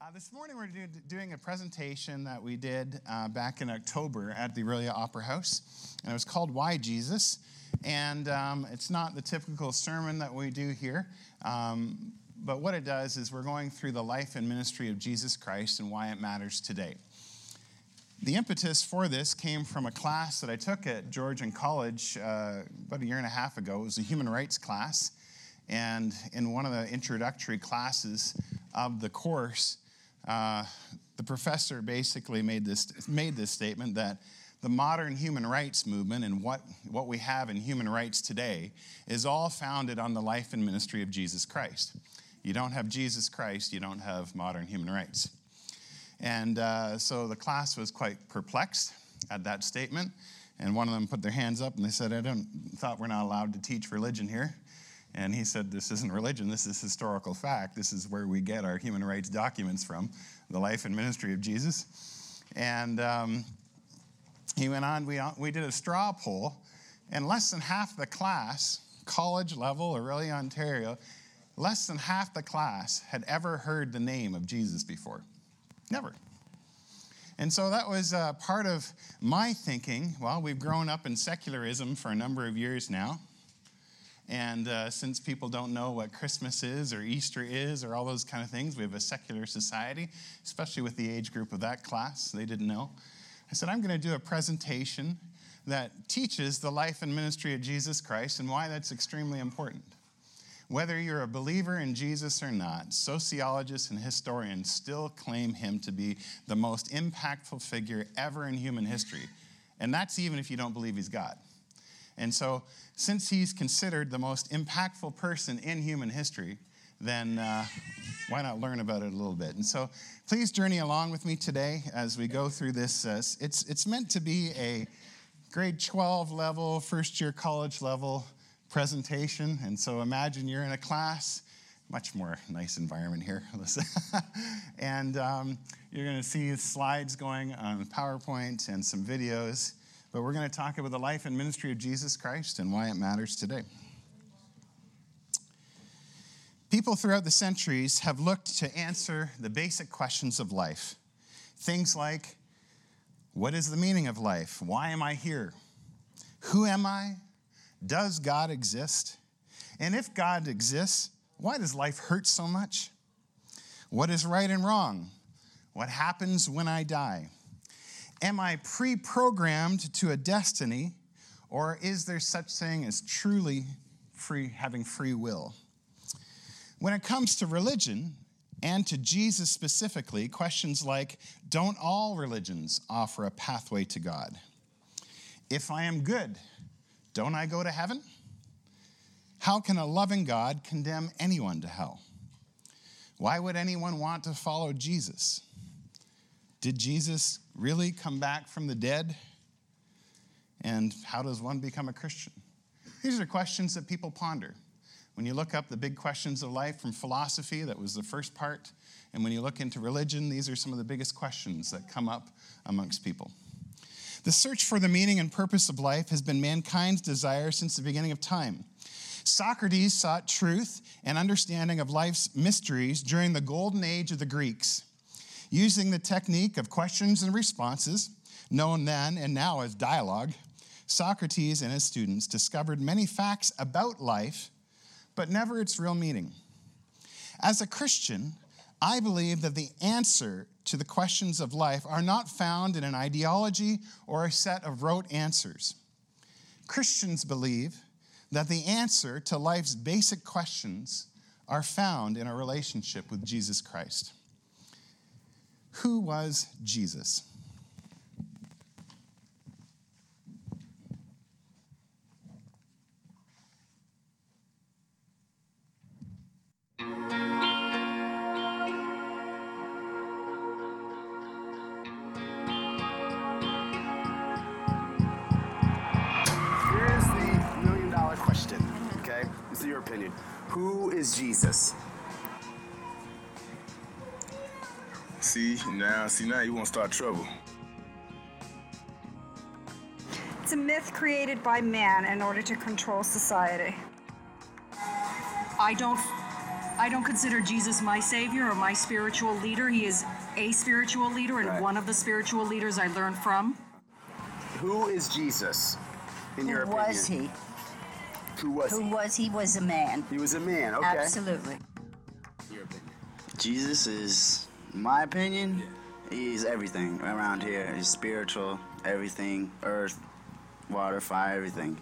This morning we're doing a presentation that we did back in October at the Aurelia Opera House, and it was called Why Jesus? And it's not the typical sermon that we do here, but what it does is we're going through the life and ministry of Jesus Christ and why it matters today. The impetus for this came from a class that I took at Georgian College about a year and a half ago. It was a human rights class, and in one of the introductory classes of the course, the professor basically made this statement that the modern human rights movement and what we have in human rights today is all founded on the life and ministry of Jesus Christ. You don't have Jesus Christ, you don't have modern human rights. And so the class was quite perplexed at that statement, and one of them put their hands up and they said, I thought we're not allowed to teach religion here. And he said, this isn't religion, this is historical fact. This is where we get our human rights documents from, the life and ministry of Jesus. And he went on, we did a straw poll, and less than half the class, college level, Aurelia, Ontario, less than half the class had ever heard the name of Jesus before. Never. And so that was part of my thinking. Well, we've grown up in secularism for a number of years now. And since people don't know what Christmas is or Easter is or all those kind of things, we have a secular society, especially with the age group of that class. They didn't know. I said, I'm going to do a presentation that teaches the life and ministry of Jesus Christ and why that's extremely important. Whether you're a believer in Jesus or not, sociologists and historians still claim him to be the most impactful figure ever in human history. And that's even if you don't believe he's God. And so, since he's considered the most impactful person in human history, then why not learn about it a little bit? And so, please journey along with me today as we go through this. It's meant to be a grade 12 level, first year college level presentation. And so, imagine you're in a class, much more nice environment here. And you're going to see slides going on PowerPoint and some videos. But we're going to talk about the life and ministry of Jesus Christ and why it matters today. People throughout the centuries have looked to answer the basic questions of life. Things like, what is the meaning of life? Why am I here? Who am I? Does God exist? And if God exists, why does life hurt so much? What is right and wrong? What happens when I die? Am I pre-programmed to a destiny, or is there such thing as truly having free will? When it comes to religion, and to Jesus specifically, questions like, don't all religions offer a pathway to God? If I am good, don't I go to heaven? How can a loving God condemn anyone to hell? Why would anyone want to follow Jesus? Did Jesus really come back from the dead? And how does one become a Christian? These are questions that people ponder. When you look up the big questions of life from philosophy, that was the first part. And when you look into religion, these are some of the biggest questions that come up amongst people. The search for the meaning and purpose of life has been mankind's desire since the beginning of time. Socrates sought truth and understanding of life's mysteries during the golden age of the Greeks. Using the technique of questions and responses, known then and now as dialogue, Socrates and his students discovered many facts about life, but never its real meaning. As a Christian, I believe that the answer to the questions of life are not found in an ideology or a set of rote answers. Christians believe that the answer to life's basic questions are found in a relationship with Jesus Christ. Who was Jesus? This is your opinion. Who is Jesus? See now you want to start trouble. It's a myth created by man in order to control society. I don't I don't consider Jesus my savior or my spiritual leader. He is a spiritual leader and Right. one of the spiritual leaders I learned from. Who is Jesus, in your Who opinion? was he? Who was Who he? was he? Was a man. He was a man, okay. Absolutely. Your opinion. Jesus is, in my opinion, he's everything around here. He's spiritual, everything, earth, water, fire, everything.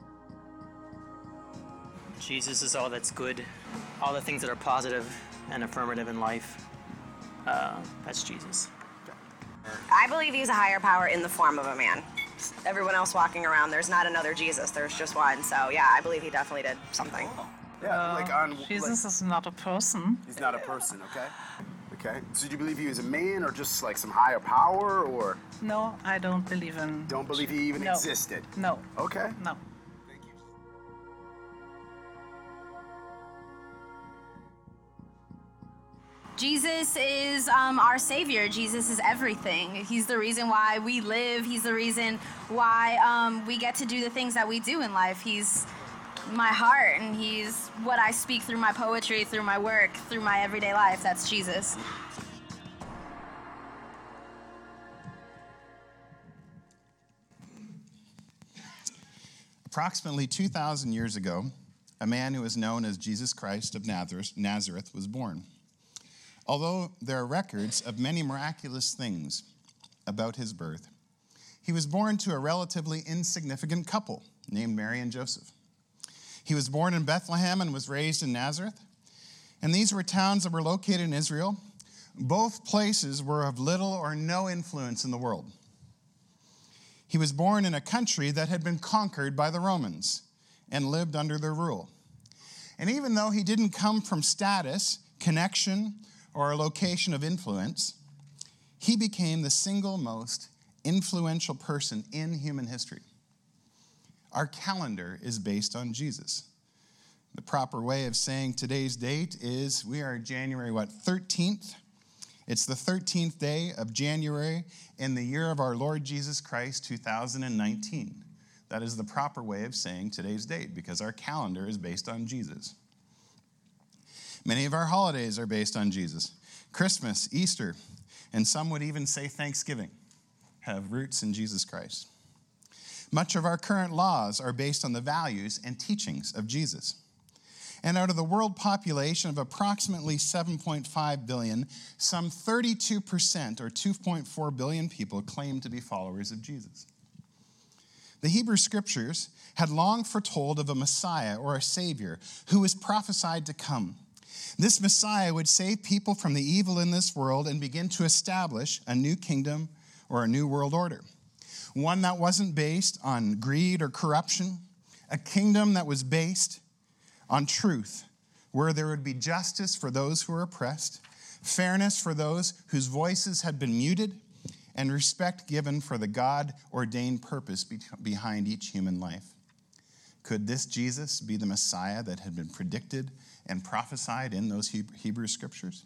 Jesus is all that's good, all the things that are positive and affirmative in life. That's Jesus. I believe he's a higher power in the form of a man. Everyone else walking around, there's not another Jesus, there's just one. So yeah, I believe he definitely did something. Yeah, like on... Jesus is not a person. He's not a person, okay? Okay. So do you believe he was a man or just like some higher power or... No, I don't believe in. Don't believe he even No. existed? No. Okay. No. Jesus is our Savior. Jesus is everything. He's the reason why we live. He's the reason why we get to do the things that we do in life. He's my heart, and he's what I speak through my poetry, through my work, through my everyday life. That's Jesus. Approximately 2,000 years ago, a man who is known as Jesus Christ of Nazareth was born. Although there are records of many miraculous things about his birth, he was born to a relatively insignificant couple named Mary and Joseph. He was born in Bethlehem and was raised in Nazareth, and these were towns that were located in Israel. Both places were of little or no influence in the world. He was born in a country that had been conquered by the Romans and lived under their rule. And even though he didn't come from status, connection, or a location of influence, he became the single most influential person in human history. Our calendar is based on Jesus. The proper way of saying today's date is we are January 13th. It's the 13th day of January in the year of our Lord Jesus Christ, 2019. That is the proper way of saying today's date because our calendar is based on Jesus. Many of our holidays are based on Jesus. Christmas, Easter, and some would even say Thanksgiving have roots in Jesus Christ. Much of our current laws are based on the values and teachings of Jesus. And out of the world population of approximately 7.5 billion, some 32% or 2.4 billion people claim to be followers of Jesus. The Hebrew Scriptures had long foretold of a Messiah or a Savior who was prophesied to come. This Messiah would save people from the evil in this world and begin to establish a new kingdom or a new world order. One that wasn't based on greed or corruption, a kingdom that was based on truth, where there would be justice for those who are oppressed, fairness for those whose voices had been muted, and respect given for the God-ordained purpose behind each human life. Could this Jesus be the Messiah that had been predicted and prophesied in those Hebrew Scriptures?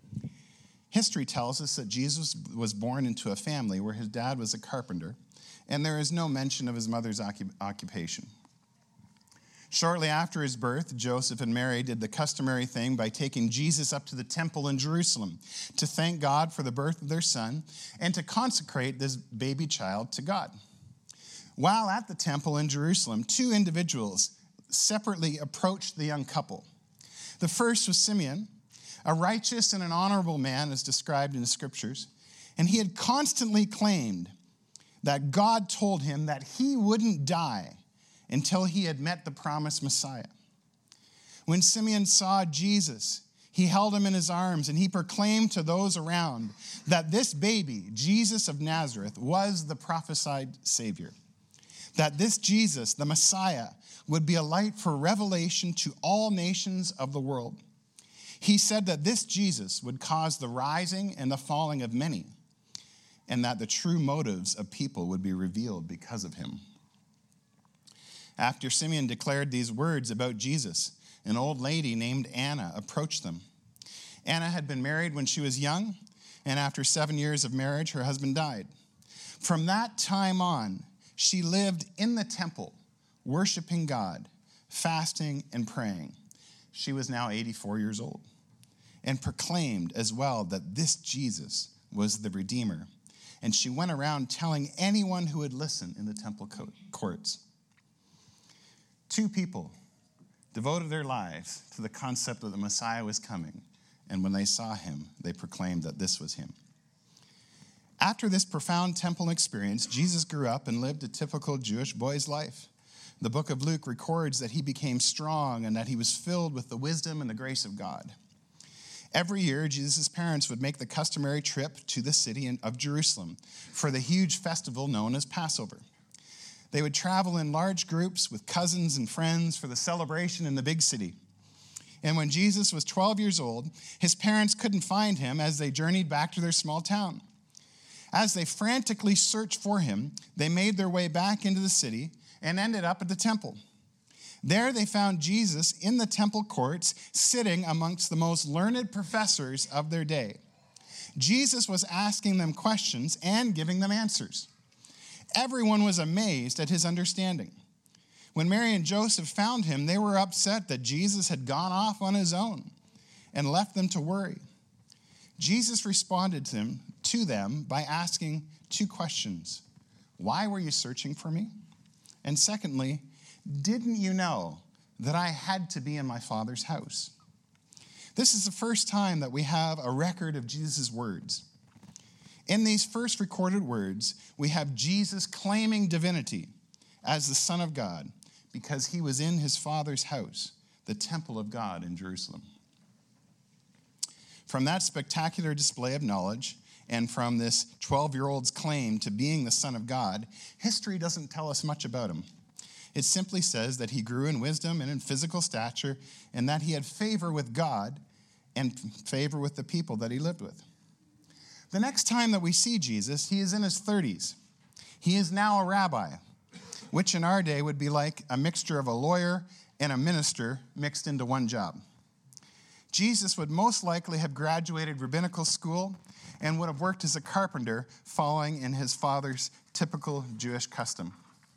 History tells us that Jesus was born into a family where his dad was a carpenter, and there is no mention of his mother's occupation. Shortly after his birth, Joseph and Mary did the customary thing by taking Jesus up to the temple in Jerusalem to thank God for the birth of their son and to consecrate this baby child to God. While at the temple in Jerusalem, two individuals separately approached the young couple. The first was Simeon, a righteous and an honorable man as described in the Scriptures, and he had constantly claimed that God told him that he wouldn't die until he had met the promised Messiah. When Simeon saw Jesus, he held him in his arms and he proclaimed to those around that this baby, Jesus of Nazareth, was the prophesied Savior. That this Jesus, the Messiah, would be a light for revelation to all nations of the world. He said that this Jesus would cause the rising and the falling of many, and that the true motives of people would be revealed because of him. After Simeon declared these words about Jesus, an old lady named Anna approached them. Anna had been married when she was young, and after 7 years of marriage, her husband died. From that time on, she lived in the temple, worshiping God, fasting and praying. she was now 84 years old, and proclaimed as well that this Jesus was the Redeemer. And she went around telling anyone who would listen in the temple courts. 2 people devoted their lives to the concept that the Messiah was coming, and when they saw him, they proclaimed that this was him. After this profound temple experience, Jesus grew up and lived a typical Jewish boy's life. The book of Luke records that he became strong and that he was filled with the wisdom and the grace of God. Every year, Jesus' parents would make the customary trip to the city of Jerusalem for the huge festival known as Passover. They would travel in large groups with cousins and friends for the celebration in the big city. And when Jesus was 12 years old, his parents couldn't find him as they journeyed back to their small town. As they frantically searched for him, they made their way back into the city and ended up at the temple. There they found Jesus in the temple courts, sitting amongst the most learned professors of their day. Jesus was asking them questions and giving them answers. Everyone was amazed at his understanding. When Mary and Joseph found him, they were upset that Jesus had gone off on his own and left them to worry. Jesus responded to them by asking 2 questions. Why were you searching for me? And secondly, didn't you know that I had to be in my Father's house? This is the first time that we have a record of Jesus' words. In these first recorded words, we have Jesus claiming divinity as the Son of God because he was in his Father's house, the temple of God in Jerusalem. From that spectacular display of knowledge and from this 12-year-old's claim to being the Son of God, history doesn't tell us much about him. It simply says that he grew in wisdom and in physical stature and that he had favor with God and favor with the people that he lived with. The next time that we see Jesus, he is in his 30s. He is now a rabbi, which in our day would be like a mixture of a lawyer and a minister mixed into one job. Jesus would most likely have graduated rabbinical school and would have worked as a carpenter, following in his father's typical Jewish custom.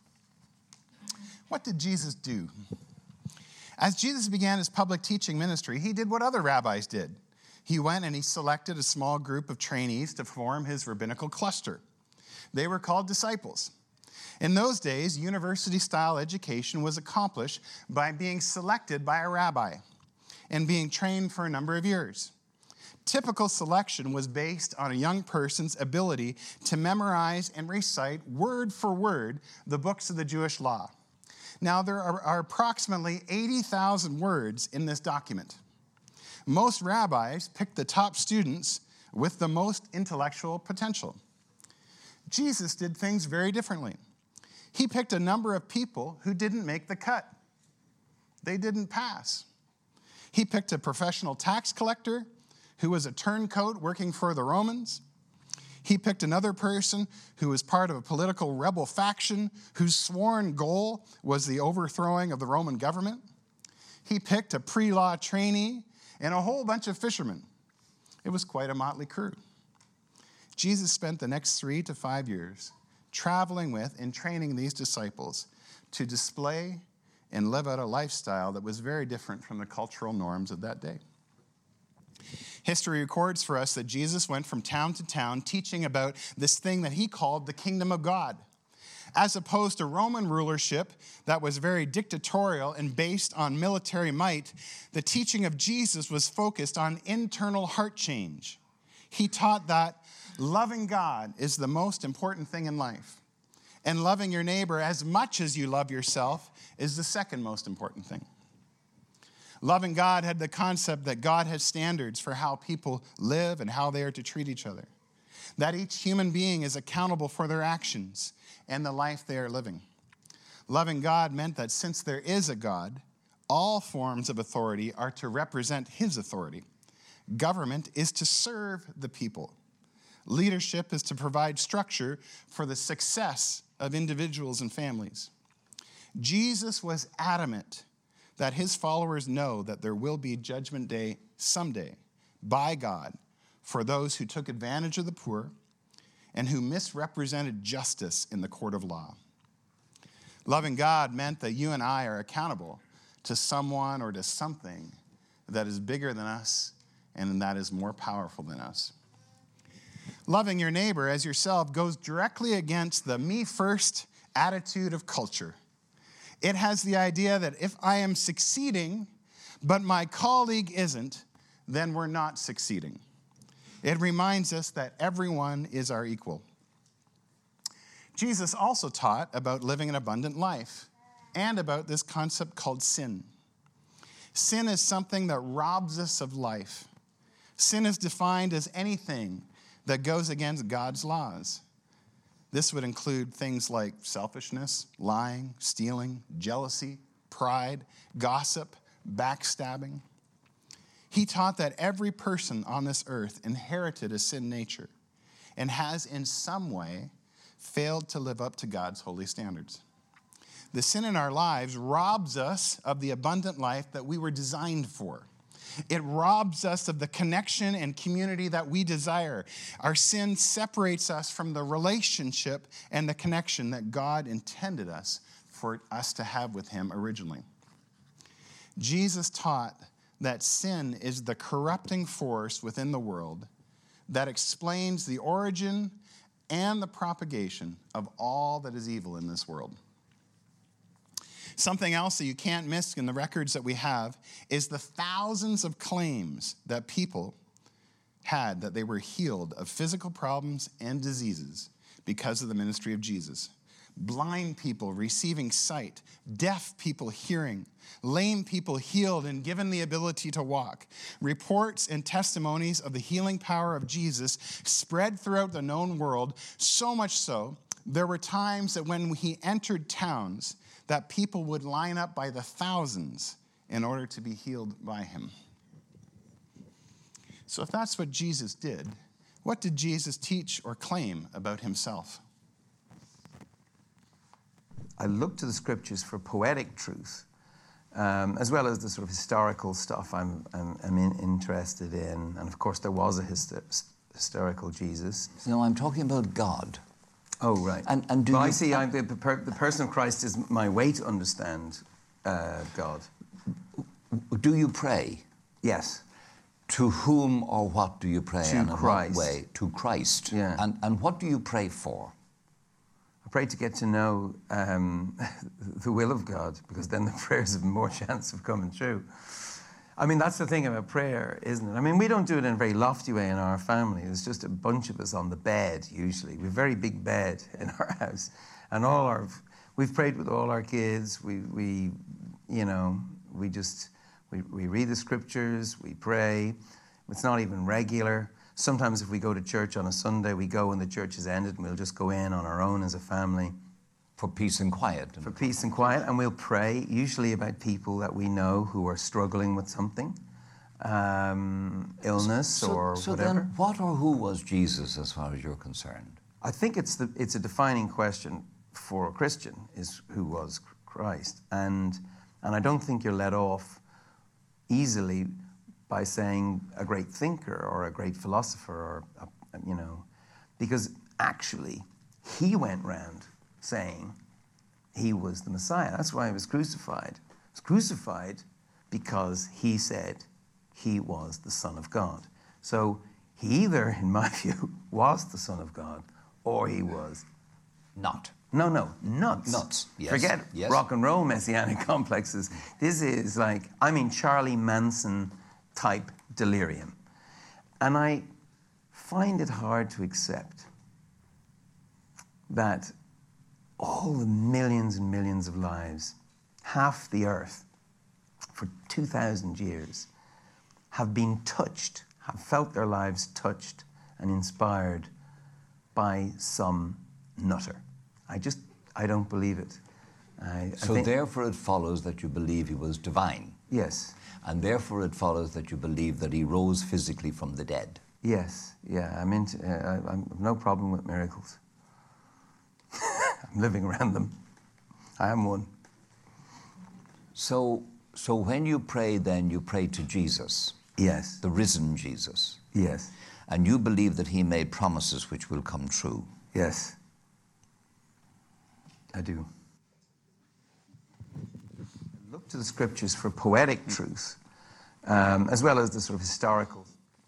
What did Jesus do? As Jesus began his public teaching ministry, he did what other rabbis did. He went and he selected a small group of trainees to form his rabbinical cluster. They were called disciples. In those days, university-style education was accomplished by being selected by a rabbi and being trained for a number of years. Typical selection was based on a young person's ability to memorize and recite word for word the books of the Jewish law. Now, there are approximately 80,000 words in this document. Most rabbis picked the top students with the most intellectual potential. Jesus did things very differently. He picked a number of people who didn't make the cut. They didn't pass. He picked a professional tax collector who was a turncoat working for the Romans. He picked another person who was part of a political rebel faction whose sworn goal was the overthrowing of the Roman government. He picked a pre-law trainee and a whole bunch of fishermen. It was quite a motley crew. Jesus spent the next 3 to 5 years traveling with and training these disciples to display and live out a lifestyle that was very different from the cultural norms of that day. History records for us that Jesus went from town to town teaching about this thing that he called the kingdom of God. As opposed to Roman rulership that was very dictatorial and based on military might, the teaching of Jesus was focused on internal heart change. He taught that loving God is the most important thing in life, and loving your neighbor as much as you love yourself is the second most important thing. Loving God had the concept that God has standards for how people live and how they are to treat each other. That each human being is accountable for their actions and the life they are living. Loving God meant that since there is a God, all forms of authority are to represent his authority. Government is to serve the people. Leadership is to provide structure for the success of individuals and families. Jesus was adamant that his followers know that there will be judgment day someday by God for those who took advantage of the poor and who misrepresented justice in the court of law. Loving God meant that you and I are accountable to someone or to something that is bigger than us and that is more powerful than us. Loving your neighbor as yourself goes directly against the me first attitude of culture. It has the idea that if I am succeeding, but my colleague isn't, then we're not succeeding. It reminds us that everyone is our equal. Jesus also taught about living an abundant life and about this concept called sin. Sin is something that robs us of life. Sin is defined as anything that goes against God's laws. This would include things like selfishness, lying, stealing, jealousy, pride, gossip, backstabbing. He taught that every person on this earth inherited a sin nature and has in some way failed to live up to God's holy standards. The sin in our lives robs us of the abundant life that we were designed for. It robs us of the connection and community that we desire. Our sin separates us from the relationship and the connection that God intended us for us to have with him originally. Jesus taught that sin is the corrupting force within the world that explains the origin and the propagation of all that is evil in this world. Something else that you can't miss in the records that we have is the thousands of claims that people had that they were healed of physical problems and diseases because of the ministry of Jesus. Blind people receiving sight, deaf people hearing, lame people healed and given the ability to walk. Reports and testimonies of the healing power of Jesus spread throughout the known world, so much so, there were times that when he entered towns, that people would line up by the thousands in order to be healed by him. So if that's what Jesus did, what did Jesus teach or claim about himself? I look to the scriptures for poetic truth, as well as the sort of historical stuff I'm interested in. And of course, there was a historical Jesus. No, I'm talking about God. Oh, right. And do well, you... I see the person of Christ is my way to understand God. Do you pray? Yes. To whom or what do you pray? To and Christ. In what way? To Christ. Yeah. And what do you pray for? I pray to get to know the will of God, because then the prayers have more chance of coming true. I mean, that's the thing about prayer, isn't it? I mean, we don't do it in a very lofty way in our family. There's just a bunch of us on the bed, usually. We have a very big bed in our house. And we've prayed with all our kids. We read the scriptures, we pray. It's not even regular. Sometimes if we go to church on a Sunday, we go when the church has ended, and we'll just go in on our own as a family. For peace and quiet. For peace and quiet, and we'll pray, usually about people that we know who are struggling with something, illness or so whatever. Then what or who was Jesus as far as you're concerned? I think it's a defining question for a Christian, is who was Christ. And I don't think you're let off easily by saying a great thinker or a great philosopher, or because actually he went round saying he was the Messiah. That's why he was crucified. He was crucified because he said he was the Son of God. So he either, in my view, was the Son of God, or he was not. No, nuts. Nuts, yes. Forget yes. rock and roll messianic complexes. This is Charlie Manson type delirium. And I find it hard to accept that all the millions and millions of lives, half the earth, for 2,000 years, have been touched, have felt their lives touched and inspired by some nutter. I don't believe it. So therefore it follows that you believe he was divine. Yes. And therefore it follows that you believe that he rose physically from the dead. Yes, yeah, I have no problem with miracles. I'm living around them. I am one. So when you pray, then you pray to Jesus. Yes. The risen Jesus. Yes. And you believe that he made promises which will come true. Yes. I do. Look to the scriptures for poetic truth, as well as the sort of historical.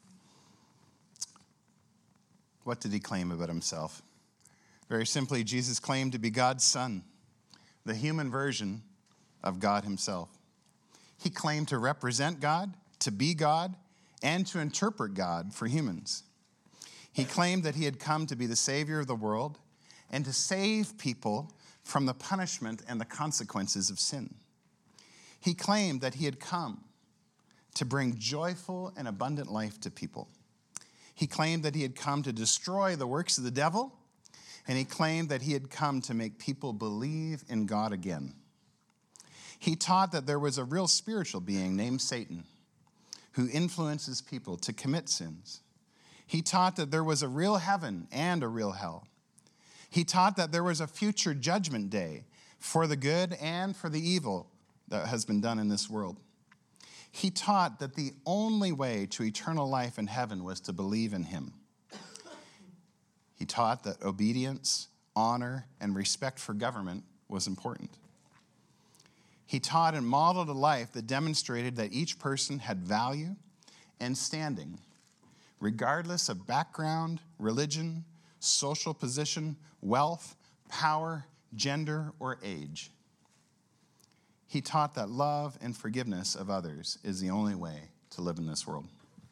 What did he claim about himself? Very simply, Jesus claimed to be God's son, the human version of God himself. He claimed to represent God, to be God, and to interpret God for humans. He claimed that he had come to be the Savior of the world and to save people from the punishment and the consequences of sin. He claimed that he had come to bring joyful and abundant life to people. He claimed that he had come to destroy the works of the devil, and he claimed that he had come to make people believe in God again. He taught that there was a real spiritual being named Satan who influences people to commit sins. He taught that there was a real heaven and a real hell. He taught that there was a future judgment day for the good and for the evil that has been done in this world. He taught that the only way to eternal life in heaven was to believe in him. He taught that obedience, honor, and respect for government was important. He taught and modeled a life that demonstrated that each person had value and standing, regardless of background, religion, social position, wealth, power, gender, or age. He taught that love and forgiveness of others is the only way to live in this world.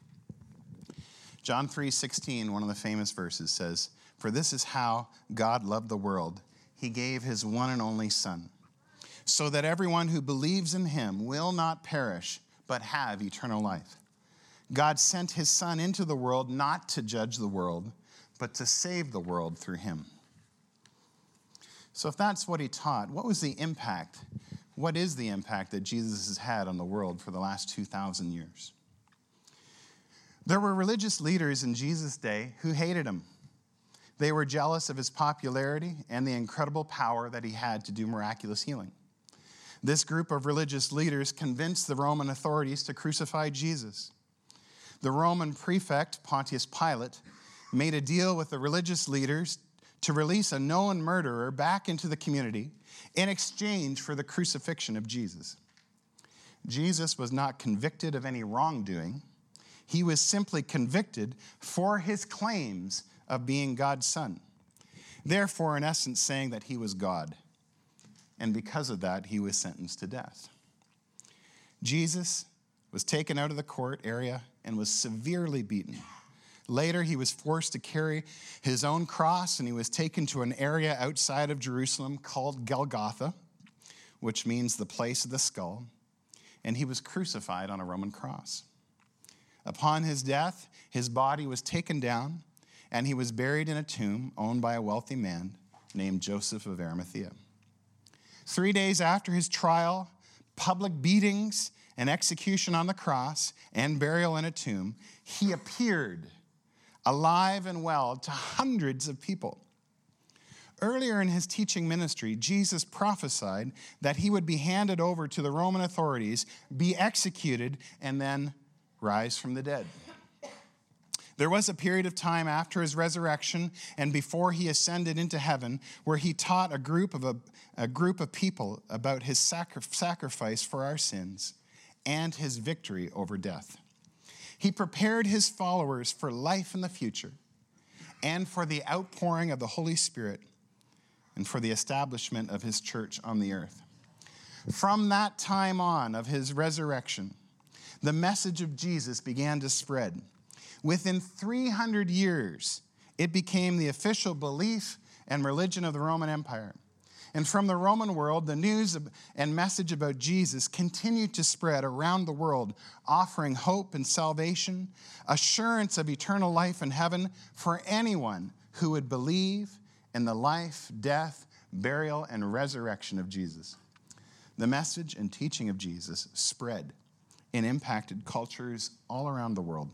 John 3:16, one of the famous verses, says, "For this is how God loved the world. He gave his one and only Son, so that everyone who believes in him will not perish, but have eternal life. God sent his Son into the world not to judge the world, but to save the world through him." So if that's what he taught, what was the impact? What is the impact that Jesus has had on the world for the last 2,000 years? There were religious leaders in Jesus' day who hated him. They were jealous of his popularity and the incredible power that he had to do miraculous healing. This group of religious leaders convinced the Roman authorities to crucify Jesus. The Roman prefect, Pontius Pilate, made a deal with the religious leaders to release a known murderer back into the community in exchange for the crucifixion of Jesus. Jesus was not convicted of any wrongdoing. He was simply convicted for his claims of being God's son. Therefore, in essence, saying that he was God. And because of that, he was sentenced to death. Jesus was taken out of the court area and was severely beaten. Later, he was forced to carry his own cross, and he was taken to an area outside of Jerusalem called Golgotha, which means the place of the skull, and he was crucified on a Roman cross. Upon his death, his body was taken down, and he was buried in a tomb owned by a wealthy man named Joseph of Arimathea. 3 days after his trial, public beatings, and execution on the cross, and burial in a tomb, he appeared alive and well to hundreds of people. Earlier in his teaching ministry, Jesus prophesied that he would be handed over to the Roman authorities, be executed, and then rise from the dead. There was a period of time after his resurrection and before he ascended into heaven where he taught a group of people about his sacrifice for our sins and his victory over death. He prepared his followers for life in the future and for the outpouring of the Holy Spirit and for the establishment of his church on the earth. From that time on of his resurrection, the message of Jesus began to spread. Within 300 years, it became the official belief and religion of the Roman Empire. And from the Roman world, the news and message about Jesus continued to spread around the world, offering hope and salvation, assurance of eternal life in heaven for anyone who would believe in the life, death, burial, and resurrection of Jesus. The message and teaching of Jesus spread and impacted cultures all around the world.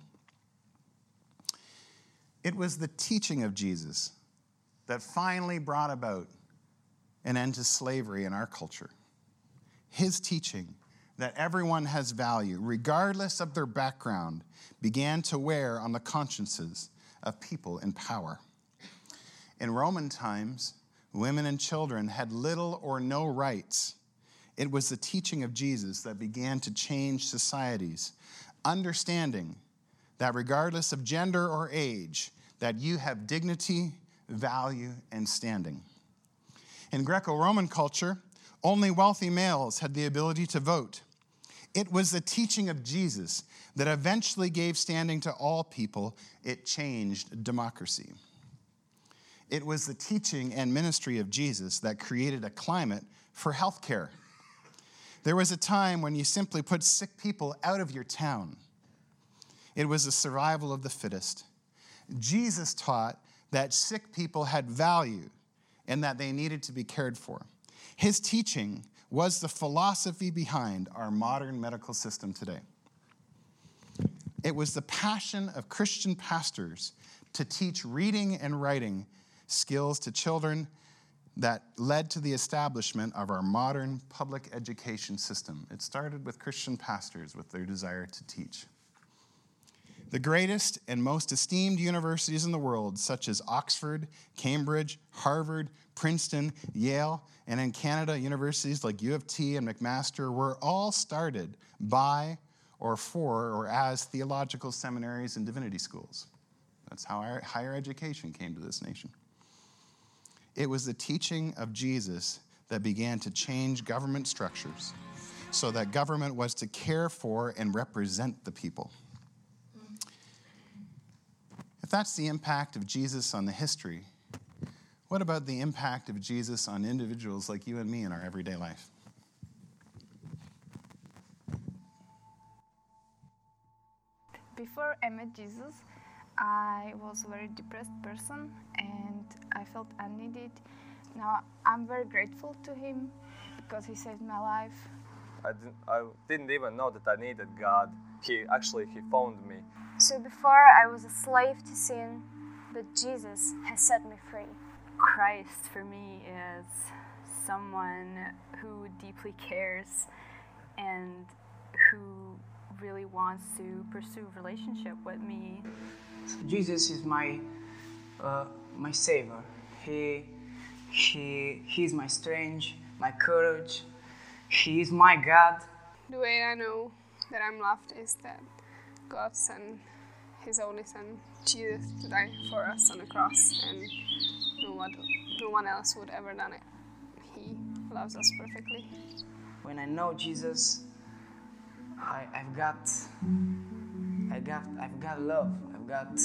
It was the teaching of Jesus that finally brought about an end to slavery in our culture. His teaching that everyone has value, regardless of their background, began to wear on the consciences of people in power. In Roman times, women and children had little or no rights. It was the teaching of Jesus that began to change societies, understanding that regardless of gender or age, that you have dignity, value, and standing. In Greco-Roman culture, only wealthy males had the ability to vote. It was the teaching of Jesus that eventually gave standing to all people. It changed democracy. It was the teaching and ministry of Jesus that created a climate for health care. There was a time when you simply put sick people out of your town. It was the survival of the fittest. Jesus taught that sick people had value and that they needed to be cared for. His teaching was the philosophy behind our modern medical system today. It was the passion of Christian pastors to teach reading and writing skills to children that led to the establishment of our modern public education system. It started with Christian pastors with their desire to teach. The greatest and most esteemed universities in the world, such as Oxford, Cambridge, Harvard, Princeton, Yale, and in Canada, universities like U of T and McMaster were all started by or for or as theological seminaries and divinity schools. That's how our higher education came to this nation. It was the teaching of Jesus that began to change government structures so that government was to care for and represent the people. If that's the impact of Jesus on the history, what about the impact of Jesus on individuals like you and me in our everyday life? Before I met Jesus, I was a very depressed person and I felt unneeded. Now I'm very grateful to him because he saved my life. I didn't even know that I needed God. He found me. So before I was a slave to sin, but Jesus has set me free. Christ for me is someone who deeply cares and who really wants to pursue a relationship with me. So Jesus is my savior. He's my strength, my courage. He is my God. The way I know that I'm loved is that God sent his only son, Jesus, to die for us on the cross, and no one else would ever done it. He loves us perfectly. When I know Jesus, I've got love. I've got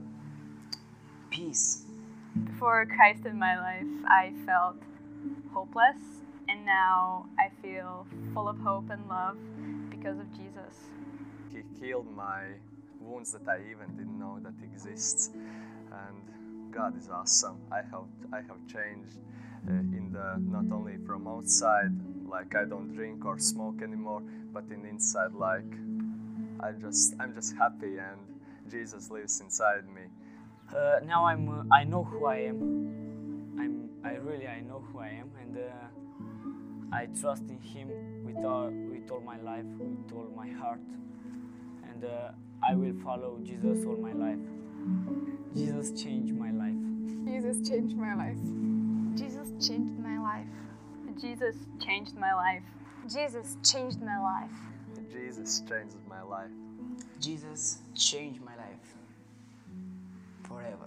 peace. Before Christ in my life, I felt hopeless, and now I feel full of hope and love because of Jesus. He healed my wounds that I even didn't know that exist, and God is awesome. I have changed not only from outside, like I don't drink or smoke anymore, but in inside, like I'm just happy, and Jesus lives inside me. Now I know who I am. I know who I am, and I trust in Him with all my life, with all my heart, and I will follow Jesus all my life. Jesus changed my life. Jesus changed my life. Jesus changed my life. Jesus changed my life. Jesus changed my life. Jesus changed my life. Jesus changed my life. Forever.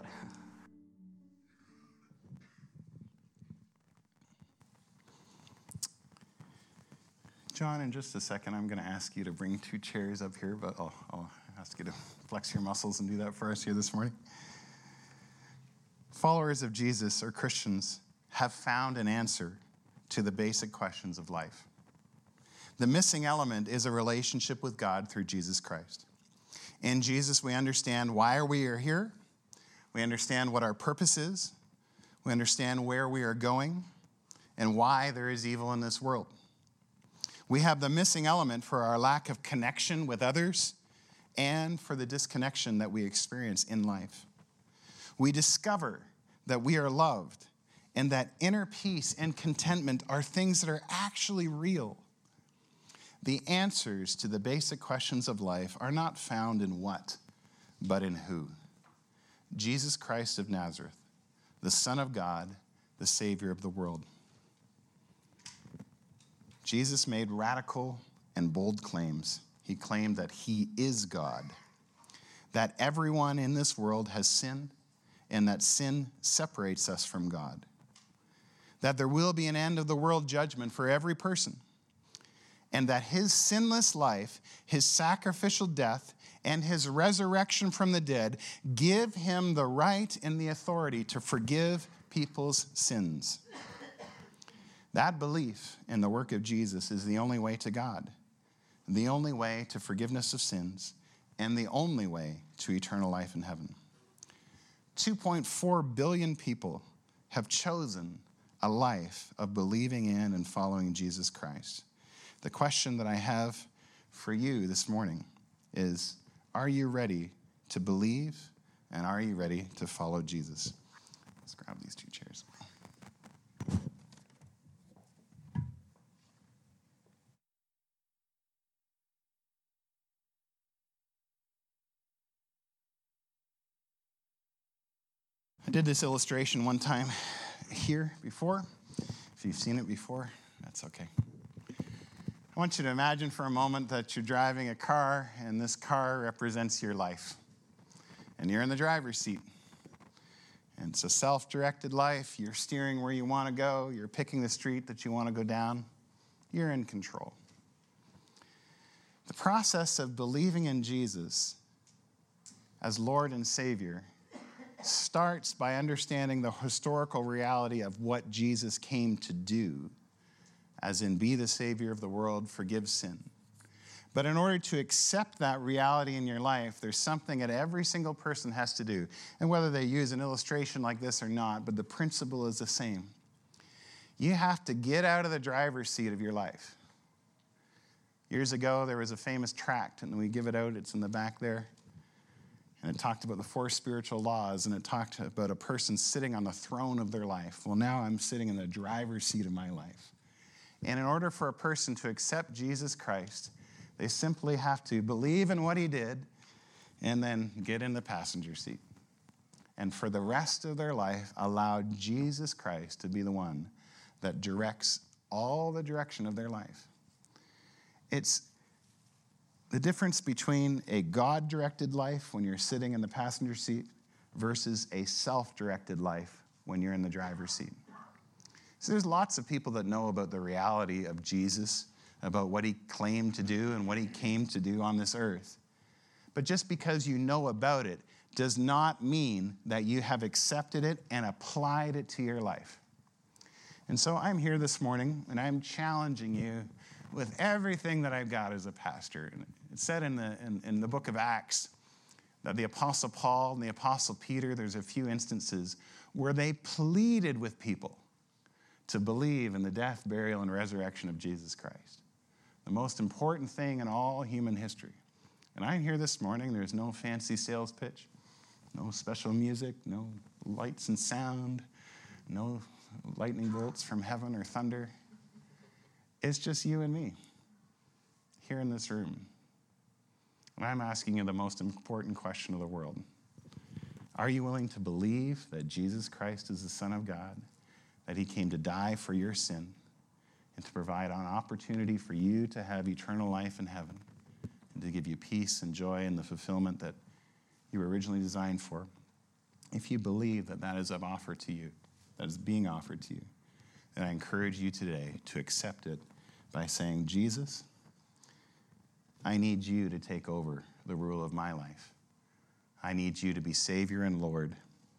John, in just a second, I'm going to ask you to bring 2 chairs up here, but I'll ask you to flex your muscles and do that for us here this morning. Followers of Jesus, or Christians, have found an answer to the basic questions of life. The missing element is a relationship with God through Jesus Christ. In Jesus, we understand why we are here. We understand what our purpose is. We understand where we are going and why there is evil in this world. We have the missing element for our lack of connection with others and for the disconnection that we experience in life. We discover that we are loved and that inner peace and contentment are things that are actually real. The answers to the basic questions of life are not found in what, but in who. Jesus Christ of Nazareth, the Son of God, the Savior of the world. Jesus made radical and bold claims. he claimed that he is God, that everyone in this world has sinned, and that sin separates us from God, that there will be an end of the world judgment for every person, and that his sinless life, his sacrificial death, and his resurrection from the dead give him the right and the authority to forgive people's sins. That belief in the work of Jesus is the only way to God, the only way to forgiveness of sins, and the only way to eternal life in heaven. 2.4 billion people have chosen a life of believing in and following Jesus Christ. The question that I have for you this morning is, are you ready to believe, and are you ready to follow Jesus? Let's grab these two chairs. I did this illustration one time here before. If you've seen it before, that's okay. I want you to imagine for a moment that you're driving a car, and this car represents your life. And you're in the driver's seat. And it's a self-directed life. You're steering where you want to go. You're picking the street that you want to go down. You're in control. The process of believing in Jesus as Lord and Savior starts by understanding the historical reality of what Jesus came to do, as in be the Savior of the world, forgive sin. But in order to accept that reality in your life, there's something that every single person has to do. And whether they use an illustration like this or not, but the principle is the same. You have to get out of the driver's seat of your life. Years ago, there was a famous tract, and we give it out. It's in the back there. And it talked about the 4 spiritual laws, and it talked about a person sitting on the throne of their life. Well, now I'm sitting in the driver's seat of my life. And in order for a person to accept Jesus Christ, they simply have to believe in what he did and then get in the passenger seat. And for the rest of their life, allow Jesus Christ to be the one that directs all the direction of their life. It's the difference between a God-directed life when you're sitting in the passenger seat versus a self-directed life when you're in the driver's seat. So there's lots of people that know about the reality of Jesus, about what he claimed to do and what he came to do on this earth. But just because you know about it does not mean that you have accepted it and applied it to your life. And so I'm here this morning, and I'm challenging you with everything that I've got as a pastor. And it's said in the book of Acts that the Apostle Paul and the Apostle Peter, there's a few instances where they pleaded with people to believe in the death, burial, and resurrection of Jesus Christ, the most important thing in all human history. And I'm here this morning. There's no fancy sales pitch, no special music, no lights and sound, no lightning bolts from heaven or thunder. It's just you and me here in this room. And I'm asking you the most important question of the world. Are you willing to believe that Jesus Christ is the Son of God, that he came to die for your sin, and to provide an opportunity for you to have eternal life in heaven, and to give you peace and joy and the fulfillment that you were originally designed for? If you believe that that is of offer to you, that is being offered to you, then I encourage you today to accept it by saying, Jesus, I need you to take over the rule of my life. I need you to be Savior and Lord.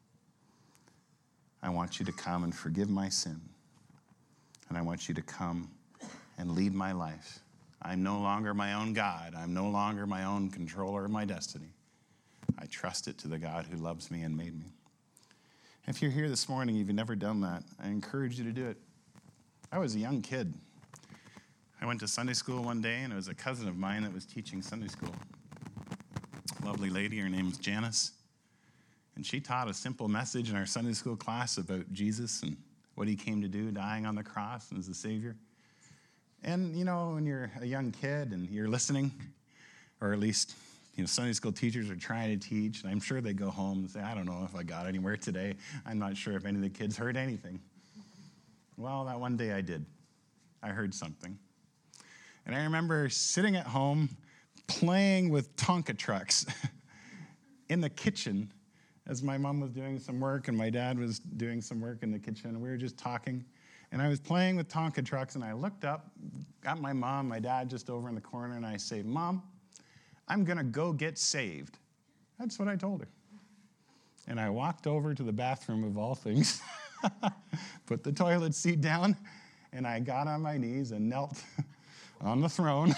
I want you to come and forgive my sin. And I want you to come and lead my life. I'm no longer my own God. I'm no longer my own controller of my destiny. I trust it to the God who loves me and made me. If you're here this morning, you've never done that, I encourage you to do it. I was a young kid. I went to Sunday school one day, and it was a cousin of mine that was teaching Sunday school. Lovely lady, her name was Janice. And she taught a simple message in our Sunday school class about Jesus and what he came to do, dying on the cross and as a Savior. And, you know, when you're a young kid and you're listening, or at least, you know, Sunday school teachers are trying to teach, and I'm sure they go home and say, I don't know if I got anywhere today. I'm not sure if any of the kids heard anything. Well, that one day I did. I heard something. And I remember sitting at home playing with Tonka trucks in the kitchen as my mom was doing some work and my dad was doing some work in the kitchen, and we were just talking. And I was playing with Tonka trucks, and I looked up, got my mom, my dad just over in the corner, and I say, Mom, I'm going to go get saved. That's what I told her. And I walked over to the bathroom, of all things, put the toilet seat down, and I got on my knees and knelt on the throne.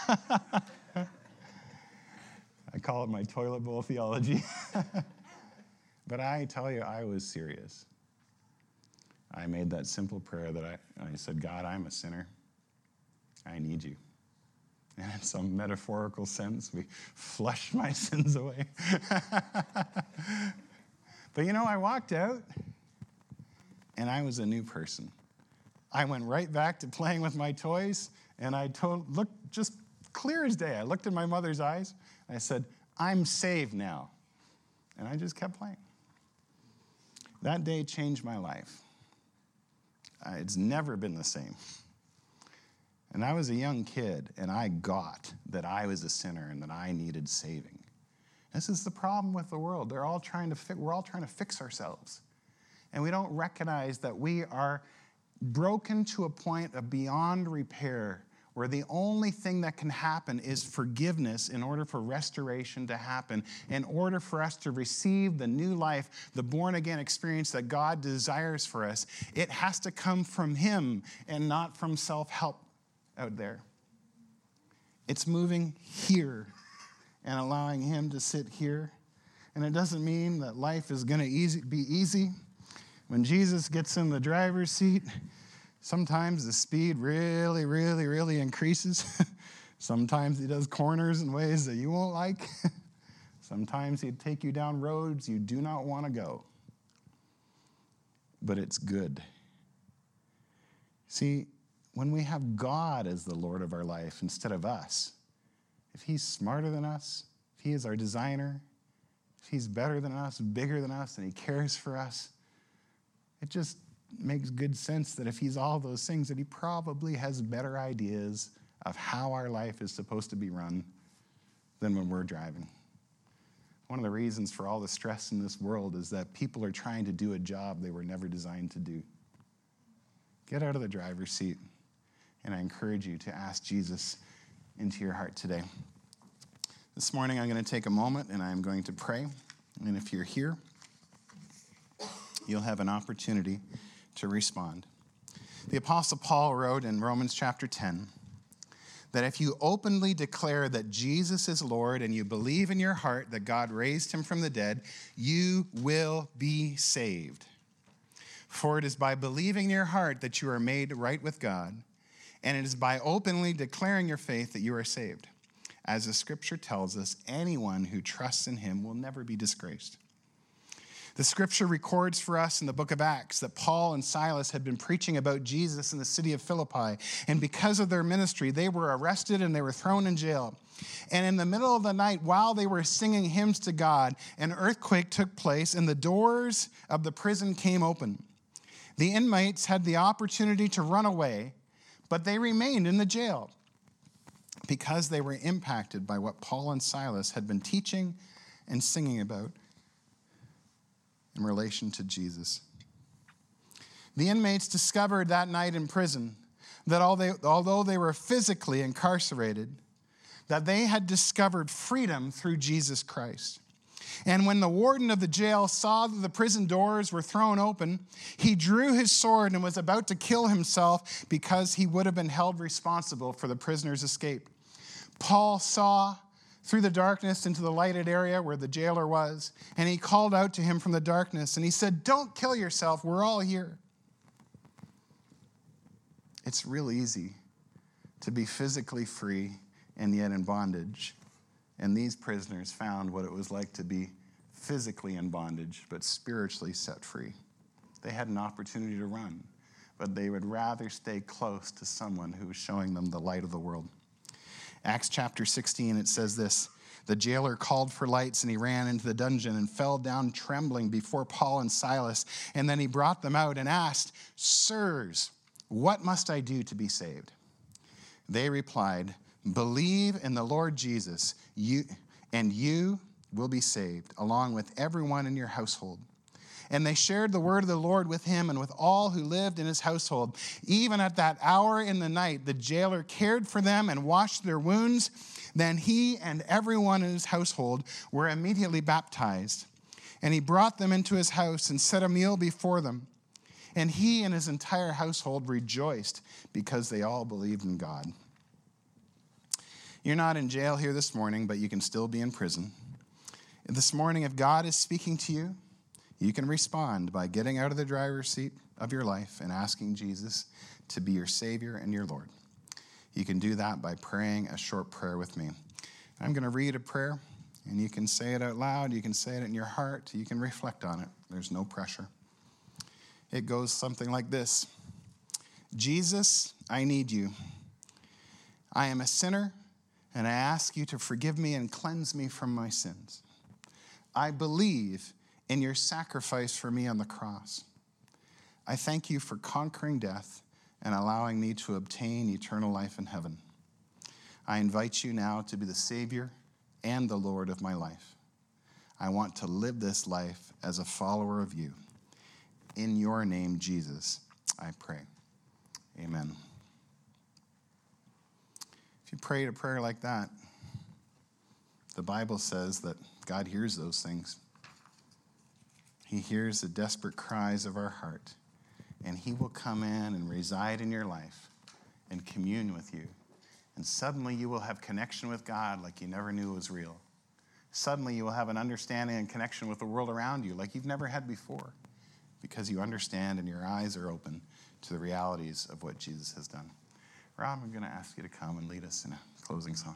I call it my toilet bowl theology. But I tell you, I was serious. I made that simple prayer that I said, God, I'm a sinner. I need you. And in some metaphorical sense, we flushed my sins away. But you know, I walked out, and I was a new person. I went right back to playing with my toys, and I looked just clear as day. I looked in my mother's eyes. I said, I'm saved now. And I just kept playing. That day changed my life. It's never been the same. And I was a young kid, and I got that I was a sinner and that I needed saving. This is the problem with the world. We're all trying to fix ourselves. And we don't recognize that we are broken to a point of beyond repair, where the only thing that can happen is forgiveness in order for restoration to happen, in order for us to receive the new life, the born-again experience that God desires for us. It has to come from Him and not from self-help out there. It's moving here and allowing Him to sit here. And it doesn't mean that life is going to be easy. When Jesus gets in the driver's seat, sometimes the speed really, really, really increases. Sometimes He does corners in ways that you won't like. Sometimes He'd take you down roads you do not want to go. But it's good. See, when we have God as the Lord of our life instead of us, if He's smarter than us, if He is our designer, if He's better than us, bigger than us, and He cares for us, it just makes good sense that if He's all those things, that He probably has better ideas of how our life is supposed to be run than when we're driving. One of the reasons for all the stress in this world is that people are trying to do a job they were never designed to do. Get out of the driver's seat, and I encourage you to ask Jesus into your heart today. This morning I'm going to take a moment and I'm going to pray. And if you're here, you'll have an opportunity to respond. The Apostle Paul wrote in Romans chapter 10 that if you openly declare that Jesus is Lord and you believe in your heart that God raised Him from the dead, you will be saved. For it is by believing in your heart that you are made right with God, and it is by openly declaring your faith that you are saved. As the scripture tells us, anyone who trusts in Him will never be disgraced. The scripture records for us in the book of Acts that Paul and Silas had been preaching about Jesus in the city of Philippi, and because of their ministry, they were arrested and they were thrown in jail. And in the middle of the night, while they were singing hymns to God, an earthquake took place and the doors of the prison came open. The inmates had the opportunity to run away, but they remained in the jail because they were impacted by what Paul and Silas had been teaching and singing about in relation to Jesus. The inmates discovered that night in prison that although they were physically incarcerated, that they had discovered freedom through Jesus Christ. And when the warden of the jail saw that the prison doors were thrown open, he drew his sword and was about to kill himself because he would have been held responsible for the prisoner's escape. Paul saw through the darkness into the lighted area where the jailer was, and he called out to him from the darkness, and he said, "Don't kill yourself, we're all here." It's real easy to be physically free and yet in bondage. And these prisoners found what it was like to be physically in bondage, but spiritually set free. They had an opportunity to run, but they would rather stay close to someone who was showing them the light of the world. Acts chapter 16, it says this: "The jailer called for lights, and he ran into the dungeon and fell down trembling before Paul and Silas. And then he brought them out and asked, 'Sirs, what must I do to be saved?' They replied, Believe in the Lord Jesus, you will be saved, along with everyone in your household." And they shared the word of the Lord with him and with all who lived in his household. Even at that hour in the night, the jailer cared for them and washed their wounds. Then he and everyone in his household were immediately baptized. And he brought them into his house and set a meal before them. And he and his entire household rejoiced because they all believed in God. You're not in jail here this morning, but you can still be in prison. This morning, if God is speaking to you, you can respond by getting out of the driver's seat of your life and asking Jesus to be your Savior and your Lord. You can do that by praying a short prayer with me. I'm going to read a prayer, and you can say it out loud. You can say it in your heart. You can reflect on it. There's no pressure. It goes something like this. Jesus, I need you. I am a sinner, and I ask you to forgive me and cleanse me from my sins. I believe in your sacrifice for me on the cross. I thank you for conquering death and allowing me to obtain eternal life in heaven. I invite you now to be the Savior and the Lord of my life. I want to live this life as a follower of you. In your name, Jesus, I pray. Amen. If you prayed a prayer like that, the Bible says that God hears those things. He hears the desperate cries of our heart, and he will come in and reside in your life and commune with you. And suddenly you will have connection with God like you never knew was real. Suddenly you will have an understanding and connection with the world around you like you've never had before, because you understand and your eyes are open to the realities of what Jesus has done. Rob, I'm going to ask you to come and lead us in a closing song.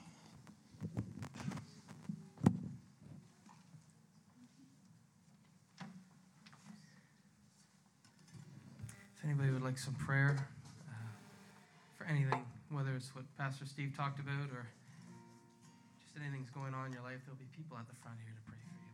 If anybody would like some prayer for anything, whether it's what Pastor Steve talked about or just anything's going on in your life, there'll be people at the front here to pray for you.